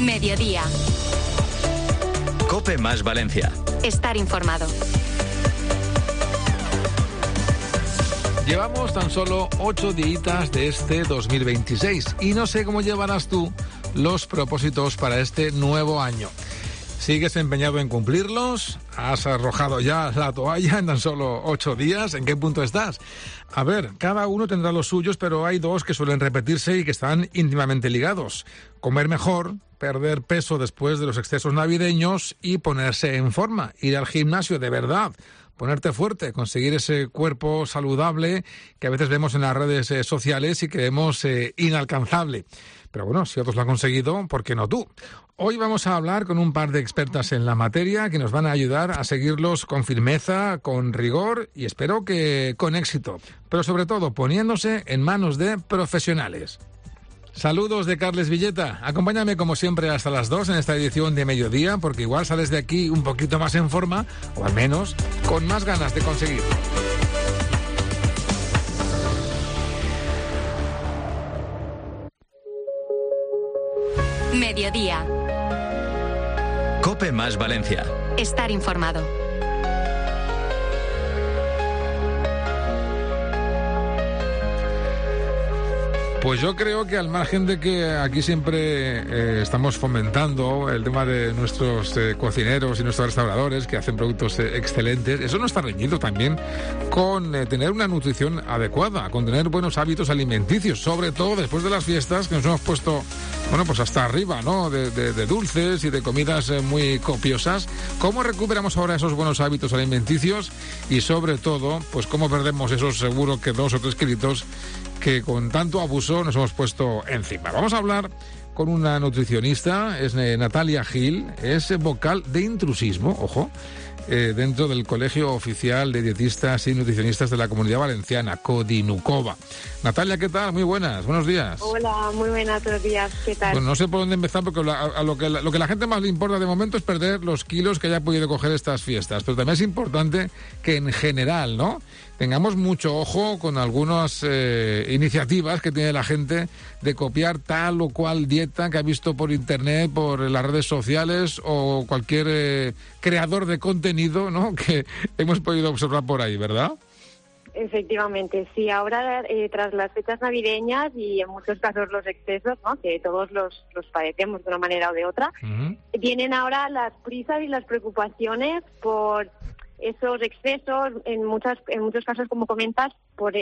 Mediodía. COPE más Valencia. Estar informado. Llevamos tan solo 8 días de este 2026 y no sé cómo llevarás tú los propósitos para este nuevo año. ¿Sigues empeñado en cumplirlos? ¿Has arrojado ya la toalla en tan solo 8 días? ¿En qué punto estás? A ver, cada uno tendrá los suyos, pero hay dos que suelen repetirse y que están íntimamente ligados. Comer mejor, perder peso después de los excesos navideños y ponerse en forma. Ir al gimnasio de verdad, ponerte fuerte, conseguir ese cuerpo saludable que a veces vemos en las redes sociales y creemos inalcanzable. Pero bueno, si otros lo han conseguido, ¿por qué no tú? Hoy vamos a hablar con un par de expertas en la materia que nos van a ayudar a seguirlos con firmeza, con rigor y espero que con éxito. Pero sobre todo poniéndose en manos de profesionales. Saludos de Carles Villeta. Acompáñame como siempre hasta las 2 en esta edición de Mediodía, porque igual sales de aquí un poquito más en forma, o al menos con más ganas de conseguirlo. Mediodía. COPE más Valencia. Estar informado. Pues yo creo que al margen de que aquí siempre estamos fomentando el tema de nuestros cocineros y nuestros restauradores que hacen productos excelentes, eso no está reñido también con tener una nutrición adecuada, con tener buenos hábitos alimenticios, sobre todo después de las fiestas que nos hemos puesto, bueno, pues hasta arriba, ¿no? De dulces y de comidas muy copiosas. ¿Cómo recuperamos ahora esos buenos hábitos alimenticios? Y sobre todo, pues cómo perdemos esos seguro que 2 o 3 kilitos que con tanto abuso nos hemos puesto encima. Vamos a hablar con una nutricionista, es Natalia Gil, es vocal de intrusismo, ojo, dentro del Colegio Oficial de Dietistas y Nutricionistas de la Comunidad Valenciana, Codinukova. Natalia, ¿qué tal? Muy buenas, buenos días. Hola, muy buenos días, ¿qué tal? Bueno, no sé por dónde empezar, porque lo que a la gente más le importa de momento es perder los kilos que haya podido coger estas fiestas, pero también es importante que en general, ¿no?, tengamos mucho ojo con algunas iniciativas que tiene la gente de copiar tal o cual dieta que ha visto por internet, por las redes sociales o cualquier creador de contenido, ¿no?, que hemos podido observar por ahí, ¿verdad? Efectivamente, sí. Ahora, tras las fechas navideñas y en muchos casos los excesos, ¿no?, que todos los padecemos de una manera o de otra, vienen ahora las prisas y las preocupaciones por esos excesos, en muchos casos, como comentas, por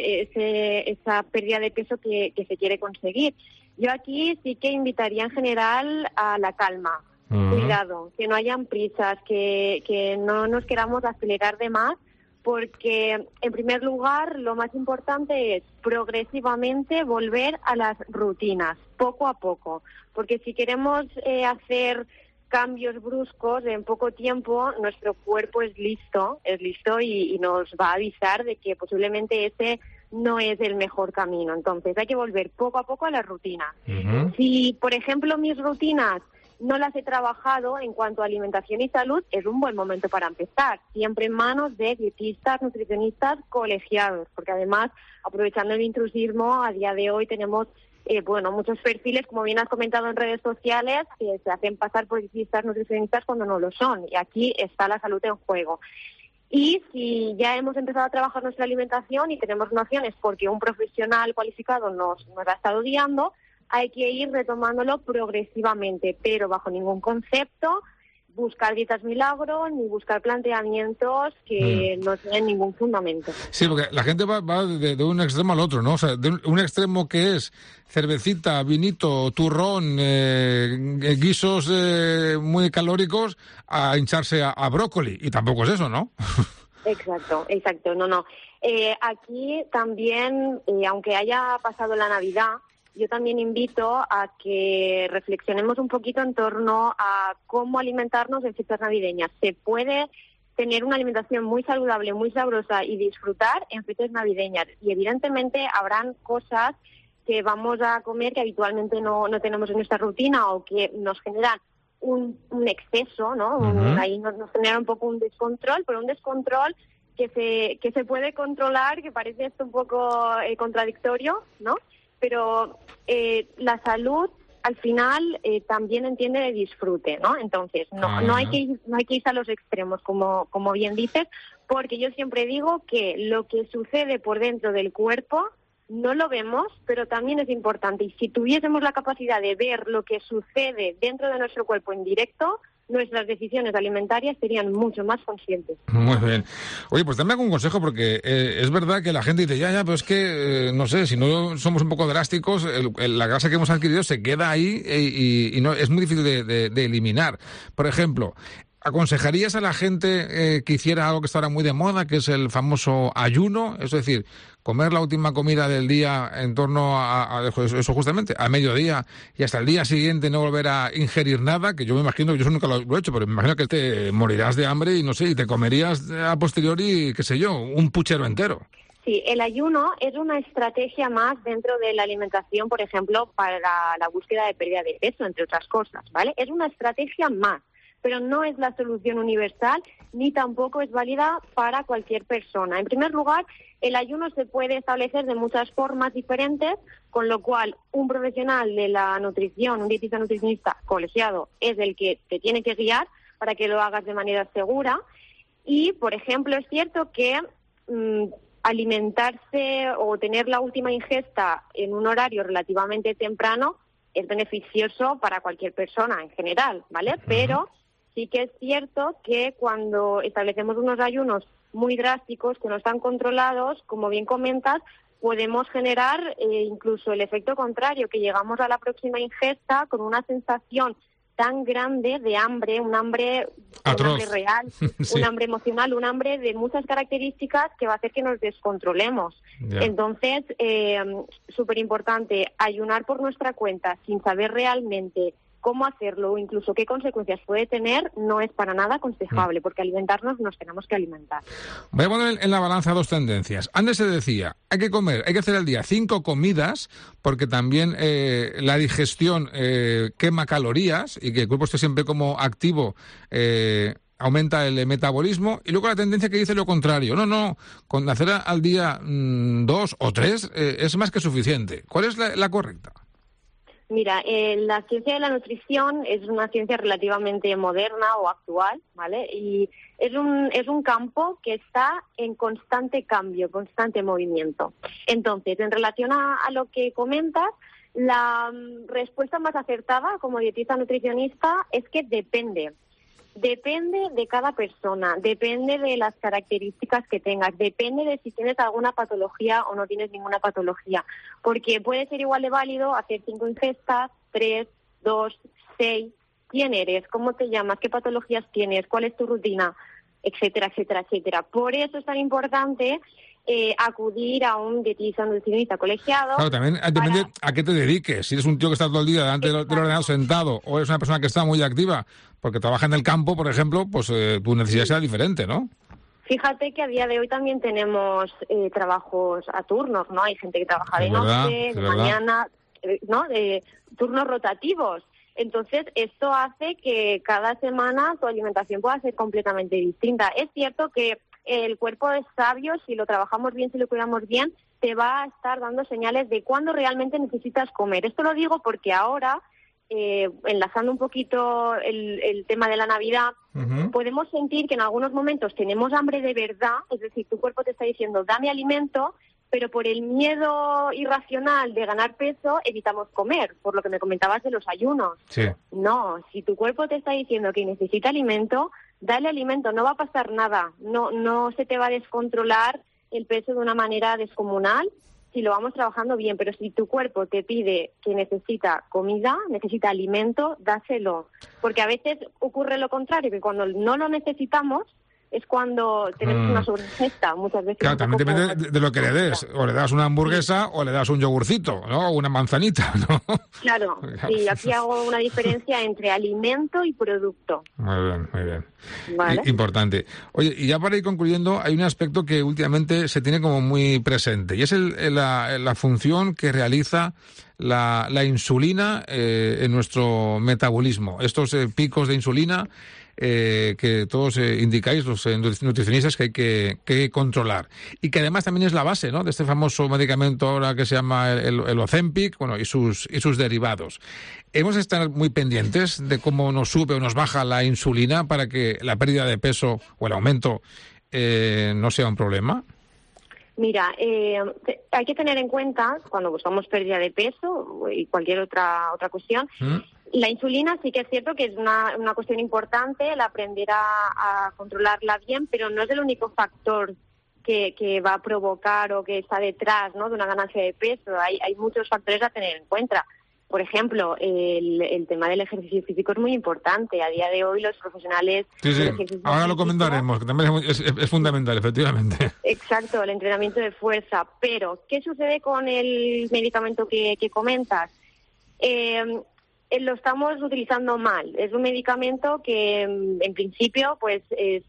esa pérdida de peso que se quiere conseguir. Yo aquí sí que invitaría en general a la calma, cuidado, que no hayan prisas, que no nos queramos acelerar de más, porque en primer lugar lo más importante es progresivamente volver a las rutinas, poco a poco, porque si queremos hacer cambios bruscos en poco tiempo, nuestro cuerpo es listo y nos va a avisar de que posiblemente ese no es el mejor camino. Entonces hay que volver poco a poco a la rutina. Si, por ejemplo, mis rutinas no las he trabajado en cuanto a alimentación y salud, es un buen momento para empezar, siempre en manos de dietistas, nutricionistas colegiados, porque además, aprovechando el intrusismo, a día de hoy tenemos muchos perfiles, como bien has comentado en redes sociales, que se hacen pasar por dietistas, nutricionistas cuando no lo son, y aquí está la salud en juego. Y si ya hemos empezado a trabajar nuestra alimentación y tenemos nociones porque un profesional cualificado nos ha estado guiando, hay que ir retomándolo progresivamente, pero bajo ningún concepto buscar dietas milagro ni buscar planteamientos que no tienen ningún fundamento. Sí, porque la gente va de un extremo al otro, ¿no? O sea, de un extremo que es cervecita, vinito, turrón, guisos muy calóricos, a hincharse a brócoli, y tampoco es eso, ¿no? Exacto, no. Aquí también, aunque haya pasado la Navidad, yo también invito a que reflexionemos un poquito en torno a cómo alimentarnos en fiestas navideñas. Se puede tener una alimentación muy saludable, muy sabrosa y disfrutar en fiestas navideñas. Y evidentemente habrán cosas que vamos a comer que habitualmente no tenemos en nuestra rutina o que nos generan un exceso, ¿no? Ahí nos genera un poco un descontrol, pero un descontrol que se puede controlar, que parece esto un poco contradictorio, ¿no? Pero la salud al final también entiende de disfrute, ¿no? Entonces, no hay que irse a los extremos, como bien dices, porque yo siempre digo que lo que sucede por dentro del cuerpo no lo vemos, pero también es importante. Y si tuviésemos la capacidad de ver lo que sucede dentro de nuestro cuerpo en directo, nuestras decisiones alimentarias serían mucho más conscientes. Muy bien. Oye, pues dame algún consejo, porque es verdad que la gente dice, ya, pero es que, no sé, si no somos un poco drásticos, la grasa que hemos adquirido se queda ahí y no es muy difícil de eliminar. Por ejemplo, ¿aconsejarías a la gente que hiciera algo que está ahora muy de moda, que es el famoso ayuno? Es decir, comer la última comida del día en torno a eso justamente, a mediodía, y hasta el día siguiente no volver a ingerir nada, que yo me imagino, yo eso nunca lo he hecho, pero me imagino que te morirás de hambre y no sé, y te comerías a posteriori, qué sé yo, un puchero entero. Sí, el ayuno es una estrategia más dentro de la alimentación, por ejemplo, para la búsqueda de pérdida de peso, entre otras cosas, ¿vale? Es una estrategia más, pero no es la solución universal ni tampoco es válida para cualquier persona. En primer lugar, el ayuno se puede establecer de muchas formas diferentes, con lo cual un profesional de la nutrición, un dietista nutricionista colegiado, es el que te tiene que guiar para que lo hagas de manera segura. Y, por ejemplo, es cierto que alimentarse o tener la última ingesta en un horario relativamente temprano es beneficioso para cualquier persona en general, ¿vale? Pero sí que es cierto que cuando establecemos unos ayunos muy drásticos, que no están controlados, como bien comentas, podemos generar incluso el efecto contrario, que llegamos a la próxima ingesta con una sensación tan grande de hambre, un hambre real, sí. Un hambre emocional, un hambre de muchas características que va a hacer que nos descontrolemos. Yeah. Entonces, súper importante, ayunar por nuestra cuenta sin saber realmente cómo hacerlo o incluso qué consecuencias puede tener no es para nada aconsejable, porque alimentarnos nos tenemos que alimentar. Voy a poner en la balanza dos tendencias. Antes se decía, hay que hacer al día 5 comidas, porque también la digestión quema calorías y que el cuerpo esté siempre como activo, aumenta el metabolismo. Y luego la tendencia que dice lo contrario. No, con hacer al día 2 o 3 es más que suficiente. ¿Cuál es la correcta? Mira, la ciencia de la nutrición es una ciencia relativamente moderna o actual, ¿vale? Y es un campo que está en constante cambio, constante movimiento. Entonces, en relación a lo que comentas, la respuesta más acertada como dietista nutricionista es que depende. Depende de cada persona, depende de las características que tengas, depende de si tienes alguna patología o no tienes ninguna patología, porque puede ser igual de válido hacer 5 ingestas, 3, 2, 6, ¿quién eres? ¿Cómo te llamas? ¿Qué patologías tienes? ¿Cuál es tu rutina? Etcétera, etcétera, etcétera. Por eso es tan importante acudir a un dietista nutricionista colegiado. Claro, también depende a qué te dediques. Si eres un tío que está todo el día delante del ordenador sentado o eres una persona que está muy activa porque trabaja en el campo, por ejemplo, pues tu necesidad será diferente, ¿no? Fíjate que a día de hoy también tenemos trabajos a turnos, ¿no? Hay gente que trabaja de noche, de mañana, ¿no? De turnos rotativos. Entonces, esto hace que cada semana tu alimentación pueda ser completamente distinta. Es cierto que el cuerpo es sabio, si lo trabajamos bien, si lo cuidamos bien, te va a estar dando señales de cuándo realmente necesitas comer. Esto lo digo porque ahora, enlazando un poquito el tema de la Navidad, podemos sentir que en algunos momentos tenemos hambre de verdad, es decir, tu cuerpo te está diciendo, dame alimento, pero por el miedo irracional de ganar peso evitamos comer, por lo que me comentabas de los ayunos. Sí. No, si tu cuerpo te está diciendo que necesita alimento, dale alimento, no va a pasar nada, no se te va a descontrolar el peso de una manera descomunal si lo vamos trabajando bien, pero si tu cuerpo te pide que necesita comida, necesita alimento, dáselo, porque a veces ocurre lo contrario, que cuando no lo necesitamos es cuando tenemos una sobreingesta, muchas veces. Claro, también depende de lo que le des. O le das una hamburguesa o le das un yogurcito, ¿no? O una manzanita, ¿no? Claro, sí, aquí hago una diferencia entre alimento y producto. Muy bien. ¿Vale? Importante. Oye, y ya para ir concluyendo, hay un aspecto que últimamente se tiene como muy presente, y es la función que realiza la insulina en nuestro metabolismo. Estos picos de insulina que todos indicáis, los nutricionistas, que hay que controlar. Y que además también es la base, ¿no?, de este famoso medicamento ahora que se llama el Ozempic, bueno, y sus derivados. Hemos de estar muy pendientes de cómo nos sube o nos baja la insulina para que la pérdida de peso o el aumento no sea un problema. Mira, hay que tener en cuenta, cuando buscamos pérdida de peso y cualquier otra cuestión, la insulina sí que es cierto que es una cuestión importante, el aprender a controlarla bien, pero no es el único factor que va a provocar o que está detrás, ¿no?, de una ganancia de peso. Hay muchos factores a tener en cuenta. Por ejemplo, el tema del ejercicio físico es muy importante. A día de hoy los profesionales... Sí, ahora lo comentaremos, que también es fundamental, efectivamente. Exacto, el entrenamiento de fuerza. Pero, ¿qué sucede con el medicamento que comentas? Lo estamos utilizando mal. Es un medicamento que, en principio, pues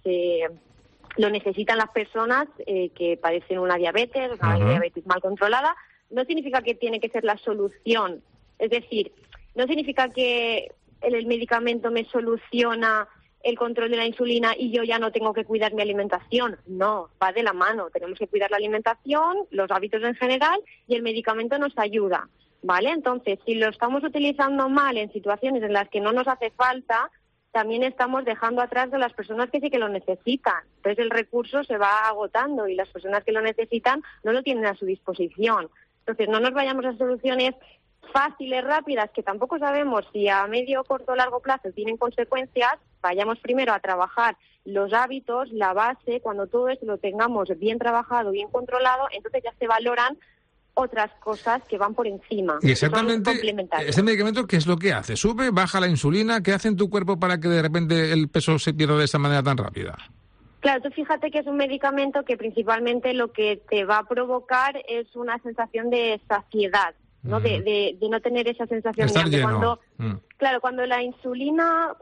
lo necesitan las personas que padecen una diabetes mal controlada. No significa que tiene que ser la solución. Es decir, no significa que el medicamento me soluciona el control de la insulina y yo ya no tengo que cuidar mi alimentación. No, va de la mano. Tenemos que cuidar la alimentación, los hábitos en general, y el medicamento nos ayuda, ¿vale? Entonces, si lo estamos utilizando mal en situaciones en las que no nos hace falta, también estamos dejando atrás de las personas que sí que lo necesitan. Entonces, el recurso se va agotando y las personas que lo necesitan no lo tienen a su disposición. Entonces, no nos vayamos a soluciones fáciles, rápidas, que tampoco sabemos si a medio, corto o largo plazo tienen consecuencias. Vayamos primero a trabajar los hábitos, la base. Cuando todo esto lo tengamos bien trabajado, bien controlado, entonces ya se valoran otras cosas que van por encima. Y exactamente, ¿este medicamento qué es lo que hace? ¿Sube, baja la insulina? ¿Qué hace en tu cuerpo para que de repente el peso se pierda de esa manera tan rápida? Claro, tú fíjate que es un medicamento que principalmente lo que te va a provocar es una sensación de saciedad, ¿no? De no tener esa sensación estar de lleno. Cuando la insulina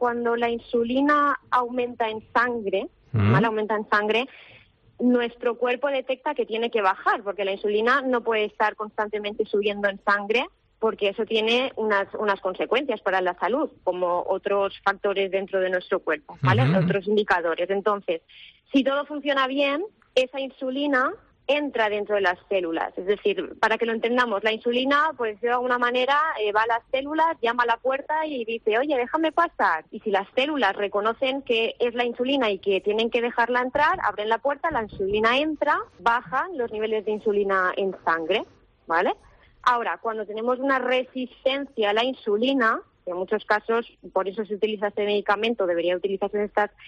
aumenta en sangre, ¿vale? Aumenta en sangre, nuestro cuerpo detecta que tiene que bajar, porque la insulina no puede estar constantemente subiendo en sangre, porque eso tiene unas consecuencias para la salud, como otros factores dentro de nuestro cuerpo, ¿vale? Otros indicadores. Entonces, si todo funciona bien, esa insulina entra dentro de las células. Es decir, para que lo entendamos, la insulina, pues de alguna manera va a las células, llama a la puerta y dice, oye, déjame pasar. Y si las células reconocen que es la insulina y que tienen que dejarla entrar, abren la puerta, la insulina entra, bajan los niveles de insulina en sangre, ¿vale? Ahora, cuando tenemos una resistencia a la insulina, que en muchos casos, por eso se utiliza este medicamento, debería utilizarse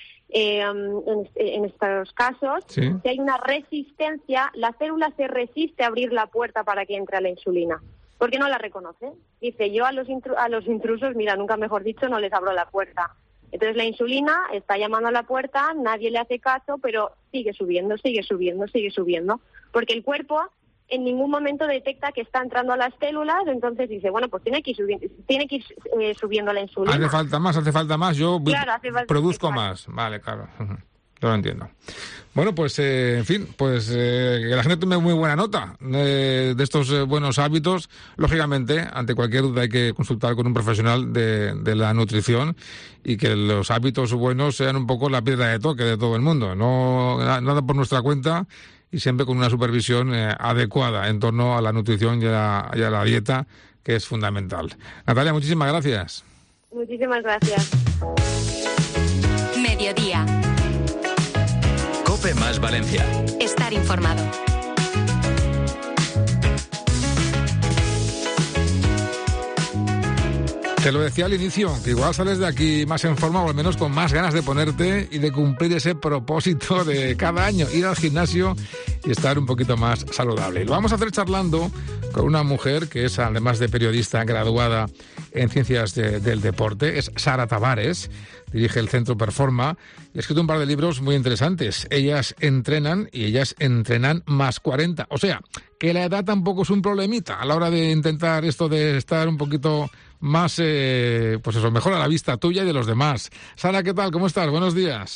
en estos casos, ¿sí? Si hay una resistencia, la célula se resiste a abrir la puerta para que entre la insulina, porque no la reconoce. Dice, yo a los intrusos, mira, nunca mejor dicho, no les abro la puerta. Entonces la insulina está llamando a la puerta, nadie le hace caso, pero sigue subiendo, porque el cuerpo en ningún momento detecta que está entrando a las células, entonces dice, bueno, pues tiene que ir subiendo la insulina. Hace falta más, yo produzco exacto. más. Vale, claro, yo lo entiendo. Bueno, pues, en fin, pues que la gente tome muy buena nota de estos buenos hábitos. Lógicamente, ante cualquier duda hay que consultar con un profesional de la nutrición y que los hábitos buenos sean un poco la piedra de toque de todo el mundo. No nada por nuestra cuenta, y siempre con una supervisión adecuada en torno a la nutrición y a la dieta, que es fundamental. Natalia, muchísimas gracias. Muchísimas gracias. Mediodía. COPE más Valencia. Estar informado. Te lo decía al inicio, que igual sales de aquí más en forma o al menos con más ganas de ponerte y de cumplir ese propósito de cada año, ir al gimnasio y estar un poquito más saludable. Y lo vamos a hacer charlando con una mujer que es, además de periodista, graduada en Ciencias del Deporte, es Sara Tavares, dirige el Centro Performa y ha escrito un par de libros muy interesantes. Ellas entrenan y ellas entrenan más 40. O sea, que la edad tampoco es un problemita a la hora de intentar esto de estar un poquito más, pues eso, mejor a la vista tuya y de los demás. Sara, ¿qué tal? ¿Cómo estás? Buenos días.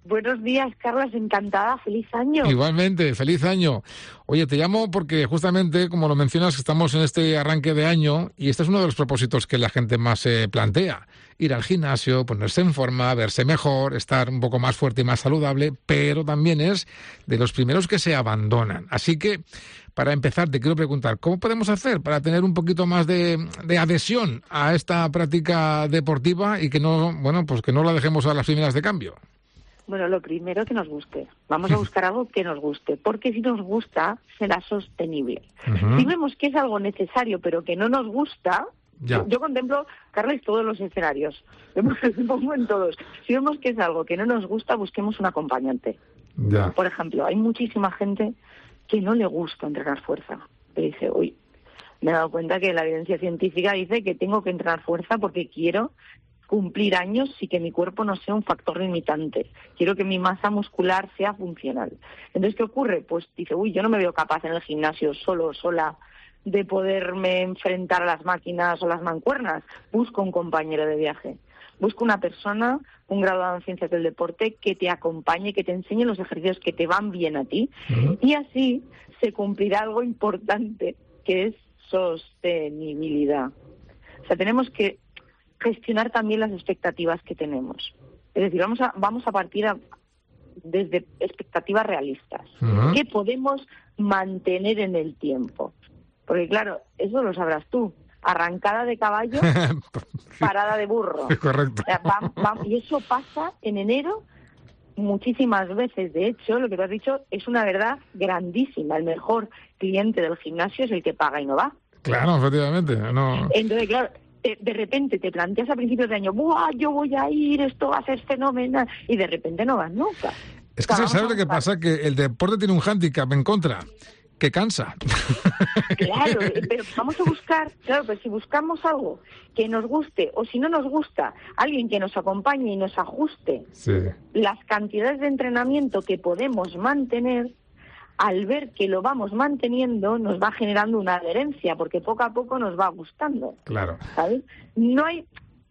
Buenos días, Carlas, encantada, feliz año. Igualmente, feliz año. Oye, te llamo porque justamente, como lo mencionas, estamos en este arranque de año y este es uno de los propósitos que la gente más se plantea. Ir al gimnasio, ponerse en forma, verse mejor, estar un poco más fuerte y más saludable, pero también es de los primeros que se abandonan. Así que, para empezar, te quiero preguntar, ¿cómo podemos hacer para tener un poquito más de adhesión a esta práctica deportiva y que no, pues que no la dejemos a las primeras de cambio? Bueno, lo primero, que nos guste. Vamos a buscar algo que nos guste, porque si nos gusta, será sostenible. Si vemos que es algo necesario, pero que no nos gusta, yo contemplo, Carles, todos los escenarios. Me pongo en todos. Si vemos que es algo que no nos gusta, busquemos un acompañante. Ya. Por ejemplo, hay muchísima gente que no le gusta entrenar fuerza. Que dice, me he dado cuenta que la evidencia científica dice que tengo que entrenar fuerza porque quiero cumplir años y que mi cuerpo no sea un factor limitante. Quiero que mi masa muscular sea funcional. Entonces, ¿qué ocurre? Pues dice, yo no me veo capaz en el gimnasio sola, de poderme enfrentar a las máquinas o las mancuernas. Busco un compañero de viaje. Busco una persona, un graduado en ciencias del deporte, que te acompañe, que te enseñe los ejercicios que te van bien a ti. Y así se cumplirá algo importante, que es sostenibilidad. O sea, tenemos que gestionar también las expectativas que tenemos. Es decir, vamos a partir desde expectativas realistas. ¿Qué podemos mantener en el tiempo? Porque claro, eso lo sabrás tú. Arrancada de caballo, parada de burro. Correcto. O sea, y eso pasa en enero muchísimas veces. De hecho, lo que tú has dicho es una verdad grandísima. El mejor cliente del gimnasio es el que paga y no va. Claro, efectivamente. No. Entonces, claro, de repente te planteas a principios de año, ¡buah, yo voy a ir, esto va a ser fenomenal! Y de repente no vas nunca. Es que ¿sabes lo que pasa? Que el deporte tiene un hándicap en contra, que cansa. Claro, pero vamos a buscar, pero si buscamos algo que nos guste, o si no nos gusta, alguien que nos acompañe y nos ajuste las cantidades de entrenamiento que podemos mantener, al ver que lo vamos manteniendo, nos va generando una adherencia, porque poco a poco nos va gustando. Claro. ¿Sabes? No hay...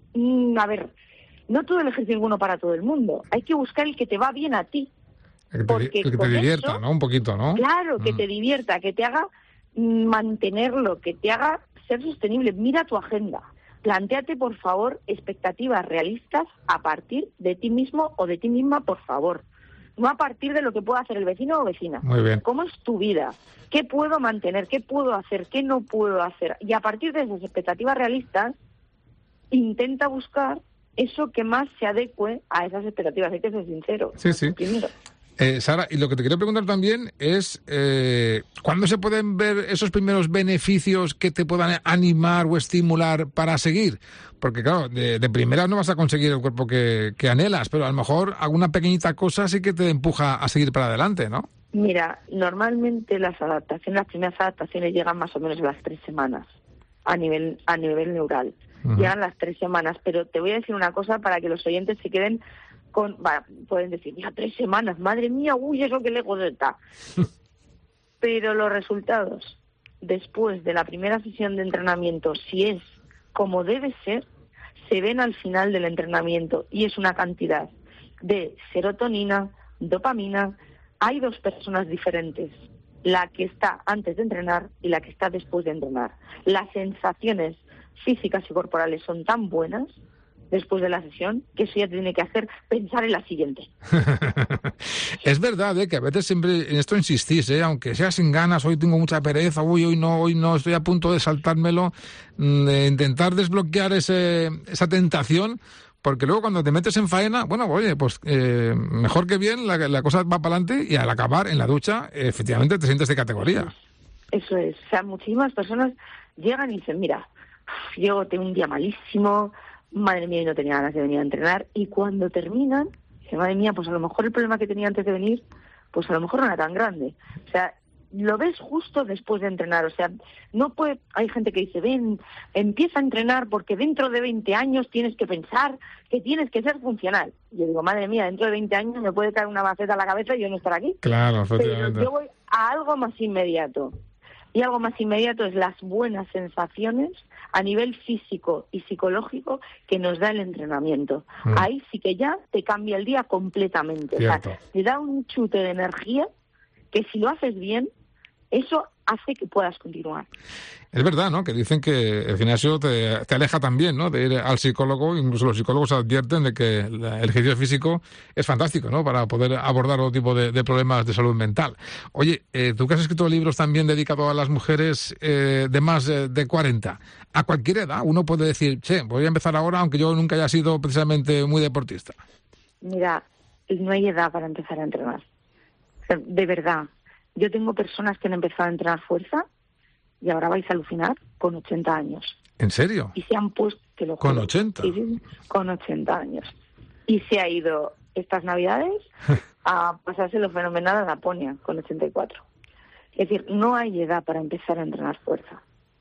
no todo el ejercicio es bueno para todo el mundo. Hay que buscar el que te va bien a ti. El que te divierta, eso, ¿no? Un poquito, ¿no? Claro, que te divierta, que te haga mantenerlo, que te haga ser sostenible. Mira tu agenda. Plantéate, por favor, expectativas realistas a partir de ti mismo o de ti misma, por favor. No a partir de lo que pueda hacer el vecino o vecina. Muy bien. ¿Cómo es tu vida? ¿Qué puedo mantener? ¿Qué puedo hacer? ¿Qué no puedo hacer? Y a partir de esas expectativas realistas, intenta buscar eso que más se adecue a esas expectativas. Hay que ser sincero. Sí. Primero. Sara, y lo que te quiero preguntar también es ¿cuándo se pueden ver esos primeros beneficios que te puedan animar o estimular para seguir? Porque claro, de primera no vas a conseguir el cuerpo que anhelas, pero a lo mejor alguna pequeñita cosa sí que te empuja a seguir para adelante, ¿no? Mira, normalmente las primeras adaptaciones llegan más o menos a las 3 semanas a nivel neural. Llegan las 3 semanas, pero te voy a decir una cosa para que los oyentes se queden pueden decir, ya 3 semanas, madre mía, eso que lejos está. Pero los resultados después de la primera sesión de entrenamiento, si es como debe ser, se ven al final del entrenamiento y es una cantidad de serotonina, dopamina. Hay 2 personas diferentes, la que está antes de entrenar y la que está después de entrenar. Las sensaciones físicas y corporales son tan buenas después de la sesión, que eso ya te tiene que hacer pensar en la siguiente. Es verdad que a veces siempre en esto insistís, aunque sea sin ganas, hoy tengo mucha pereza, hoy no, estoy a punto de saltármelo, de intentar desbloquear esa tentación, porque luego cuando te metes en faena, pues mejor que bien, la cosa va para adelante y al acabar en la ducha, efectivamente te sientes de categoría. Eso es. O sea, muchísimas personas llegan y dicen, mira, tengo un día malísimo, madre mía, y no tenía ganas de venir a entrenar, y cuando terminan, dice, madre mía, pues a lo mejor el problema que tenía antes de venir, pues a lo mejor no era tan grande. O sea, lo ves justo después de entrenar. O sea, hay gente que dice, ven, empieza a entrenar porque dentro de 20 años tienes que pensar que tienes que ser funcional. Y yo digo, madre mía, dentro de 20 años me puede caer una maceta a la cabeza y yo no estar aquí. Claro, efectivamente. Pero yo voy a algo más inmediato. Y algo más inmediato es las buenas sensaciones a nivel físico y psicológico que nos da el entrenamiento. Ahí sí que ya te cambia el día completamente. Cierto. O sea, te da un chute de energía que si lo haces bien, eso hace que puedas continuar. Es verdad, ¿no? Que dicen que el gimnasio te aleja también, ¿no? De ir al psicólogo. Incluso los psicólogos advierten de que el ejercicio físico es fantástico, ¿no? Para poder abordar otro tipo de problemas de salud mental. Oye, tú que has escrito libros también dedicados a las mujeres de más de 40, a cualquier edad uno puede decir, voy a empezar ahora, aunque yo nunca haya sido precisamente muy deportista. Mira, no hay edad para empezar a entrenar. O sea, de verdad. Yo tengo personas que han empezado a entrenar fuerza y ahora vais a alucinar con 80 años. ¿En serio? Y se han puesto... ¿Con 80? Sí, con 80 años. Y se ha ido estas Navidades a pasárselo fenomenal a Laponia, con 84. Es decir, no hay edad para empezar a entrenar fuerza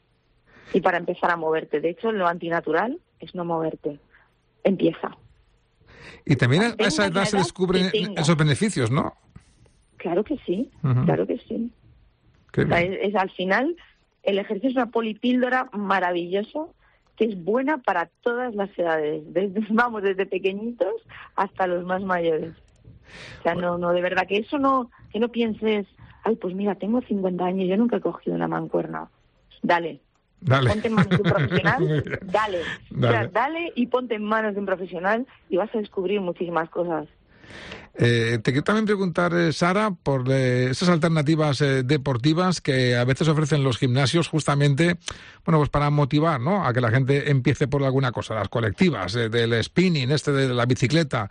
y para empezar a moverte. De hecho, lo antinatural es no moverte. Empieza. Y también a esa edad se descubren esos beneficios, ¿no? Claro que sí, claro que sí. O sea, al final, el ejercicio es una polipíldora maravillosa que es buena para todas las edades, desde pequeñitos hasta los más mayores. O sea, no, de verdad, que no pienses, ay, pues mira, tengo 50 años, yo nunca he cogido una mancuerna. Dale. Ponte en manos de un profesional, dale. O sea, dale y ponte en manos de un profesional y vas a descubrir muchísimas cosas. Te quiero también preguntar, Sara, por esas alternativas deportivas que a veces ofrecen los gimnasios justamente, bueno, pues para motivar, ¿no?, a que la gente empiece por alguna cosa, las colectivas, del spinning, de la bicicleta,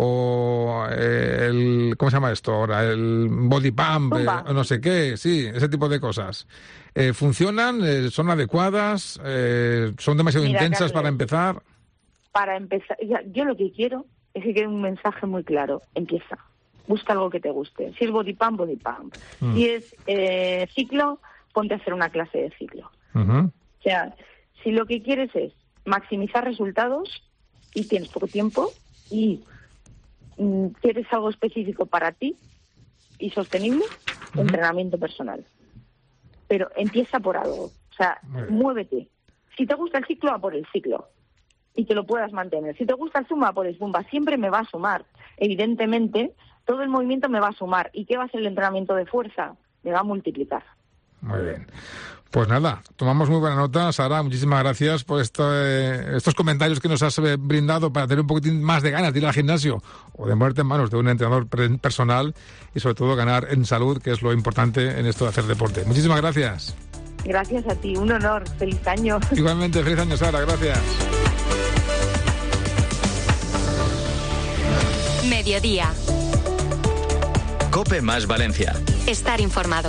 o ¿cómo se llama esto ahora? El body pump, no sé qué, sí, ese tipo de cosas. ¿Funcionan? ¿Son adecuadas? ¿Son demasiado intensas, Carlos, para empezar? Para empezar, yo lo que quiero es que quede un mensaje muy claro. Empieza. Busca algo que te guste. Si es body pump, body pump. Si es ciclo, ponte a hacer una clase de ciclo. O sea, si lo que quieres es maximizar resultados y tienes poco tiempo y quieres algo específico para ti y sostenible, entrenamiento personal. Pero empieza por algo. O sea, muévete. Si te gusta el ciclo, a por el ciclo. Y que lo puedas mantener. Si te gusta el zumba, por el zumba. Siempre me va a sumar. Evidentemente, todo el movimiento me va a sumar. ¿Y qué va a ser el entrenamiento de fuerza? Me va a multiplicar. Muy bien. Pues nada, tomamos muy buena nota, Sara. Muchísimas gracias por estos comentarios que nos has brindado para tener un poquitín más de ganas de ir al gimnasio o de moverte en manos de un entrenador personal y sobre todo ganar en salud, que es lo importante en esto de hacer deporte. Muchísimas gracias. Gracias a ti. Un honor. Feliz año. Igualmente, feliz año, Sara. Gracias. Mediodía. COPE más Valencia. Estar informado.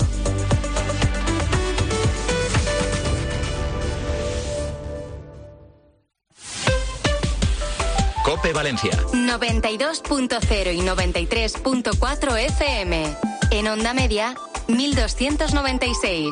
COPE Valencia. 92.0 y 93.4 FM. En onda media, 1296.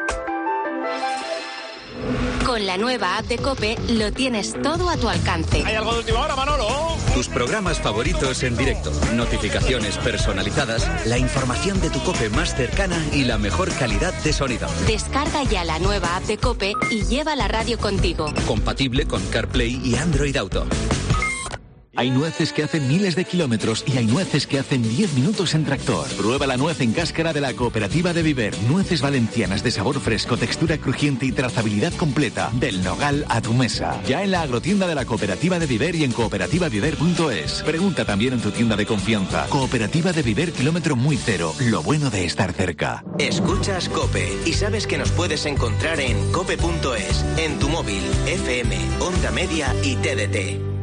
Con la nueva app de COPE lo tienes todo a tu alcance. ¿Hay algo de última hora, Manolo? Tus programas favoritos en directo, notificaciones personalizadas, la información de tu COPE más cercana y la mejor calidad de sonido. Descarga ya la nueva app de COPE y lleva la radio contigo. Compatible con CarPlay y Android Auto. Hay nueces que hacen miles de kilómetros y hay nueces que hacen 10 minutos en tractor. Prueba la nuez en cáscara de la Cooperativa de Viver. Nueces valencianas de sabor fresco, textura crujiente y trazabilidad completa. Del nogal a tu mesa. Ya en la agrotienda de la Cooperativa de Viver y en cooperativaviver.es. Pregunta también en tu tienda de confianza. Cooperativa de Viver, kilómetro muy cero. Lo bueno de estar cerca. Escuchas COPE y sabes que nos puedes encontrar en cope.es, en tu móvil, FM, Onda Media y TDT.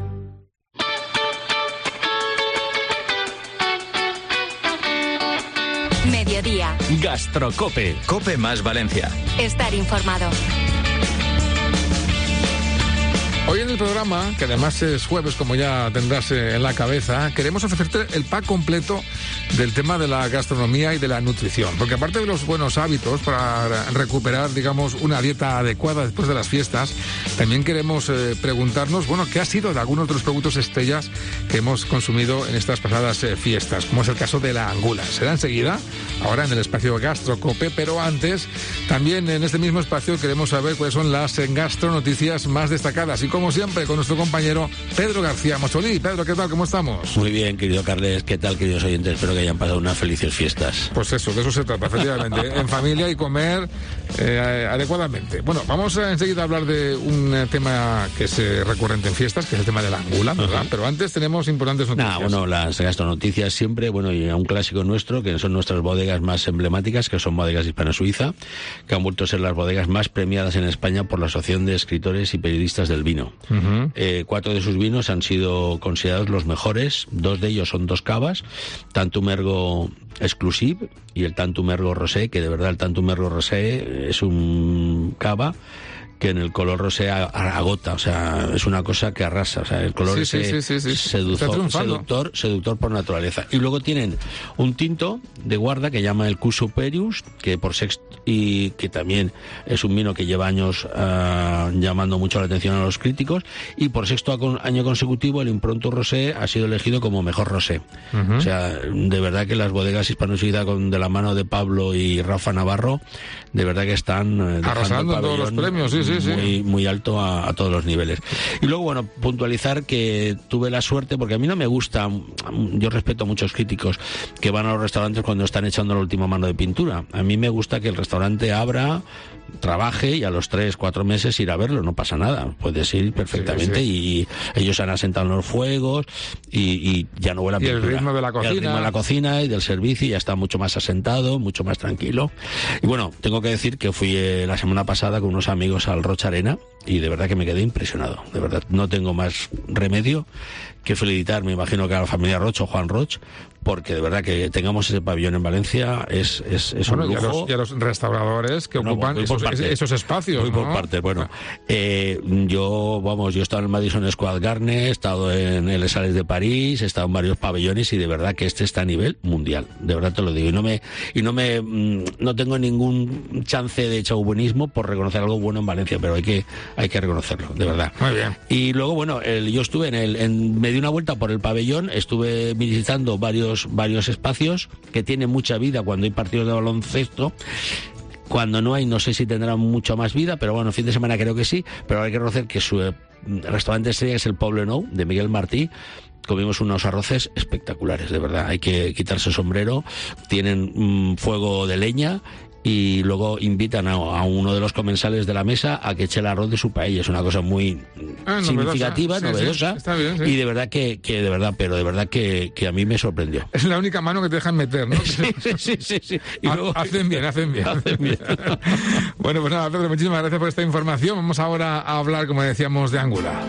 Mediodía. Gastrocope. COPE más Valencia. Estar informado. Hoy en el programa, que además es jueves, como ya tendrás en la cabeza, queremos ofrecerte el pack completo del tema de la gastronomía y de la nutrición. Porque aparte de los buenos hábitos para recuperar, digamos, una dieta adecuada después de las fiestas, también queremos preguntarnos, bueno, ¿qué ha sido de algunos de los productos estrellas que hemos consumido en estas pasadas fiestas? Como es el caso de la angula. Será enseguida, ahora en el espacio GastroCope, pero antes, también en este mismo espacio queremos saber cuáles son las gastronoticias más destacadas. Y como siempre, con nuestro compañero Pedro García Mosolí. Pedro, ¿qué tal? ¿Cómo estamos? Muy bien, querido Carles. ¿Qué tal, queridos oyentes? Espero que hayan pasado unas felices fiestas. Pues eso, de eso se trata, efectivamente. En familia y comer adecuadamente. Bueno, vamos enseguida a hablar de un tema que es recurrente en fiestas, que es el tema de la angula, ¿verdad? Pero antes tenemos importantes noticias. Bueno, las gastronoticias siempre, bueno, y a un clásico nuestro, que son nuestras bodegas más emblemáticas, que son Bodegas Hispano-Suiza, que han vuelto a ser las bodegas más premiadas en España por la Asociación de Escritores y Periodistas del Vino. 4 de sus vinos han sido considerados los mejores, 2 de ellos son 2 cavas, Tantum Ergo Exclusive y el Tantum Ergo Rosé, que de verdad el Tantum Ergo Rosé es un cava que en el color rosé agota, o sea, es una cosa que arrasa, o sea, el color seductor por naturaleza. Y luego tienen un tinto de guarda que llama el Q Superius, que por sexto, y que también es un vino que lleva años llamando mucho la atención a los críticos, y por sexto año consecutivo el Impronto Rosé ha sido elegido como mejor rosé. O sea, de verdad que las bodegas Hispano-Suiza, de la mano de Pablo y Rafa Navarro, de verdad que están arrasando en todos los premios, muy alto a todos los niveles. Y luego, bueno, puntualizar que tuve la suerte, porque a mí no me gusta, yo respeto a muchos críticos que van a los restaurantes cuando están echando la última mano de pintura. A mí me gusta que el restaurante abra, trabaje y a los 3-4 meses ir a verlo, no pasa nada, puedes ir perfectamente. Y ellos han asentado en los fuegos y ya no huele a pintura. Y el ritmo de la cocina. El ritmo de la cocina y del servicio ya está mucho más asentado, mucho más tranquilo. Y bueno, tengo que decir que fui la semana pasada con unos amigos al Roch Arena y de verdad que me quedé impresionado, de verdad, no tengo más remedio que felicitar, me imagino que a la familia Roch o Juan Roch, porque de verdad que tengamos ese pabellón en Valencia es un lujo. Y a los restauradores que ocupan esos espacios. Voy por partes, bueno. Yo he estado en el Madison Square Garden, he estado en el Sales de París, he estado en varios pabellones y de verdad que este está a nivel mundial, de verdad te lo digo. No tengo ningún chance de chauvinismo por reconocer algo bueno en Valencia, pero hay que reconocerlo, de verdad. Muy bien. Y luego, bueno, yo estuve me di una vuelta por el pabellón, estuve visitando varios espacios que tienen mucha vida cuando hay partidos de baloncesto. Cuando no hay, no sé si tendrán mucha más vida, pero bueno, fin de semana creo que sí. Pero hay que reconocer que su restaurante estrella es el Poble Nou, de Miguel Martí. Comimos unos arroces espectaculares, de verdad. Hay que quitarse el sombrero. Tienen fuego de leña. Y luego invitan a uno de los comensales de la mesa a que eche el arroz de su paella. Es una cosa muy significativa, novedosa. Sí, está bien, sí. Y de verdad que a mí me sorprendió. Es la única mano que te dejan meter, ¿no? Sí. Y luego, hacen bien. Bueno, pues nada, Pedro, muchísimas gracias por esta información. Vamos ahora a hablar, como decíamos, de angula.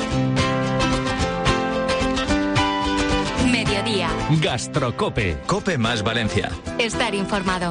Mediodía. GastroCope. Cope más Valencia. Estar informado.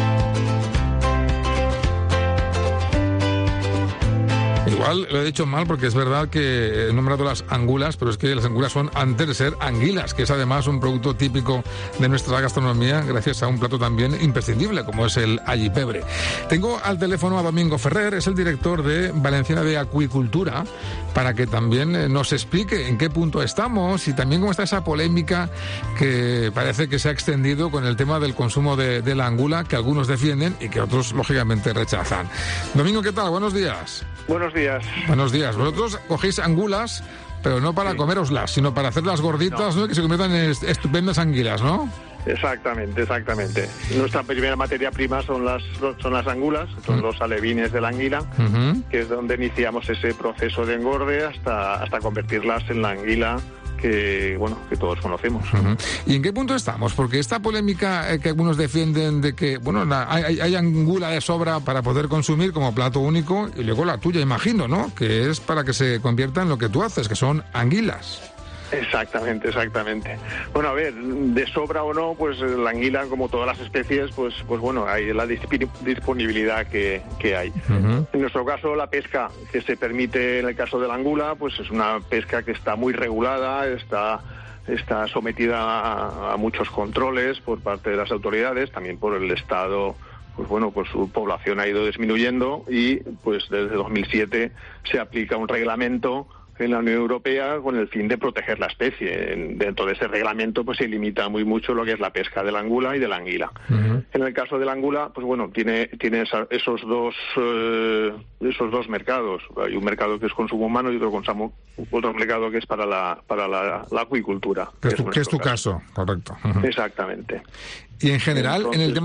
Igual lo he dicho mal porque es verdad que he nombrado las angulas, pero es que las angulas son, antes de ser, anguilas, que es además un producto típico de nuestra gastronomía, gracias a un plato también imprescindible como es el allipebre. Tengo al teléfono a Domingo Ferrer, es el director de Valenciana de Acuicultura, para que también nos explique en qué punto estamos y también cómo está esa polémica que parece que se ha extendido con el tema del consumo de la angula, que algunos defienden y que otros lógicamente rechazan. Domingo, ¿qué tal? Buenos días. Buenos días. Buenos días. Vosotros cogéis angulas, pero no para comeroslas, sino para hacerlas gorditas, ¿no? Que se conviertan en estupendas anguilas, ¿no? Exactamente. Nuestra primera materia prima son las angulas, son los alevines de la anguila, que es donde iniciamos ese proceso de engorde hasta convertirlas en la anguila que todos conocemos. ¿Y en qué punto estamos? Porque esta polémica que algunos defienden de que, hay angula de sobra para poder consumir como plato único, y luego la tuya, imagino, ¿no? Que es para que se convierta en lo que tú haces, que son anguilas. Exactamente. Bueno, a ver, de sobra o no, pues la anguila, como todas las especies, pues bueno, hay la disponibilidad que hay. Uh-huh. En nuestro caso, la pesca que se permite en el caso de la angula, pues es una pesca que está muy regulada, está sometida a muchos controles por parte de las autoridades, también por el Estado. Pues bueno, pues su población ha ido disminuyendo y pues desde 2007 se aplica un reglamento en la Unión Europea con el fin de proteger la especie. Dentro de ese reglamento pues se limita muy mucho lo que es la pesca de la angula y de la anguila. Uh-huh. En el caso de la angula, pues bueno, tiene esos dos mercados. Hay un mercado que es consumo humano y otro mercado que es para la acuicultura. Que es tu caso, correcto. Uh-huh. Exactamente. Y en general, entonces, en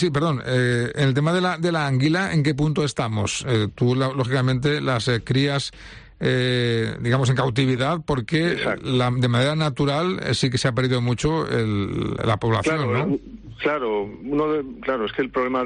el tema de la anguila, ¿en qué punto estamos? Tú, lógicamente, las crías digamos en cautividad, porque de manera natural sí que se ha perdido mucho la población, ¿no? Claro, es que el problema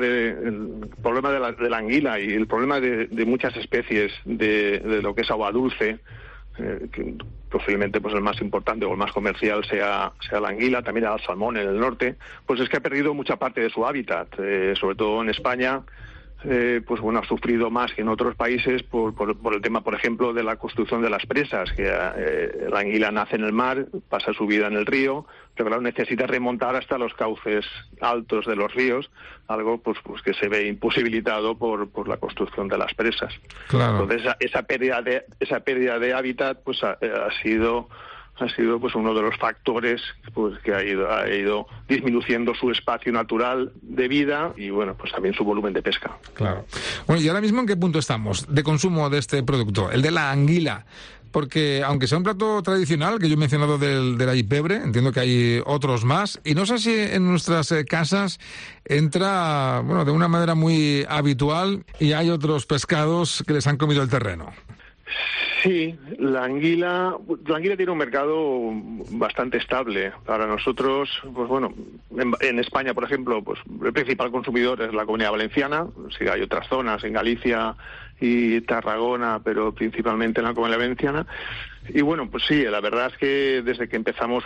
de la anguila y el problema de muchas especies de lo que es agua dulce, que posiblemente pues el más importante o el más comercial sea la anguila, también el salmón en el norte, pues es que ha perdido mucha parte de su hábitat, sobre todo en España. Pues bueno, ha sufrido más que en otros países por el tema, por ejemplo, de la construcción de las presas, que la anguila nace en el mar, pasa su vida en el río, pero claro, necesita remontar hasta los cauces altos de los ríos, algo pues que se ve imposibilitado por la construcción de las presas. Claro. Entonces esa pérdida de hábitat pues ha sido pues uno de los factores pues que ha ido disminuyendo su espacio natural de vida y bueno, pues también su volumen de pesca. Claro. Bueno, y ahora mismo ¿en qué punto estamos de consumo de este producto, el de la anguila? Porque aunque sea un plato tradicional, que yo he mencionado del ayipebre, entiendo que hay otros más, y no sé si en nuestras casas entra, bueno, de una manera muy habitual, y hay otros pescados que les han comido el terreno. Sí, la anguila tiene un mercado bastante estable. Para nosotros, pues bueno, en España, por ejemplo, pues el principal consumidor es la Comunidad Valenciana. Sí, hay otras zonas en Galicia y Tarragona, pero principalmente en la Comunidad Valenciana. Y bueno, pues sí, la verdad es que desde que empezamos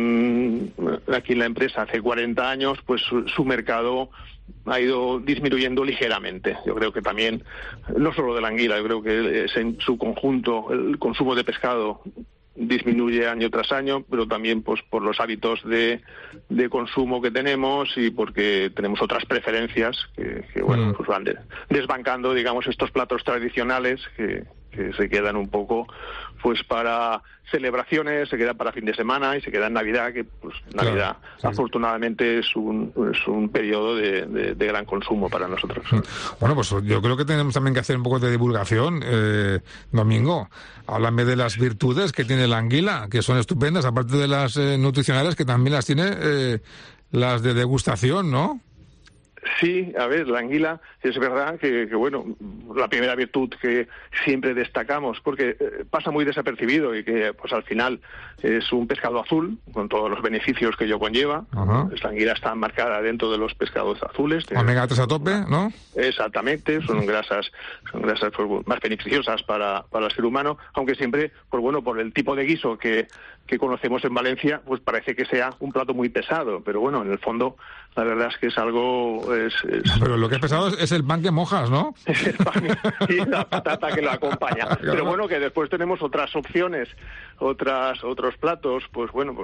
aquí en la empresa hace 40 años, pues su mercado ha ido disminuyendo ligeramente. Yo creo que también, no solo de la anguila, yo creo que es en su conjunto el consumo de pescado disminuye año tras año, pero también pues por los hábitos de consumo que tenemos y porque tenemos otras preferencias que bueno, pues van desbancando, digamos, estos platos tradicionales que se quedan un poco pues para celebraciones, se quedan para fin de semana y se queda en Navidad, que pues Navidad afortunadamente es un periodo de gran consumo para nosotros. Bueno, pues yo creo que tenemos también que hacer un poco de divulgación. Domingo, háblame de las virtudes que tiene la anguila, que son estupendas, aparte de las nutricionales, que también las tiene las de degustación, ¿no? Sí, a ver, la anguila es verdad que bueno, la primera virtud que siempre destacamos, porque pasa muy desapercibido y que pues al final es un pescado azul, con todos los beneficios que ello conlleva. Uh-huh. La anguila está marcada dentro de los pescados azules. Omega 3 a tope, ¿no? Exactamente, son grasas pues, más beneficiosas para el ser humano, aunque siempre, por el tipo de guiso que conocemos en Valencia, pues parece que sea un plato muy pesado, pero bueno, en el fondo la verdad es que es algo... Pero lo que es pesado es el pan que mojas, ¿no? Es el pan y la patata que lo acompaña. Pero bueno, que después tenemos otras opciones, otros platos, pues bueno,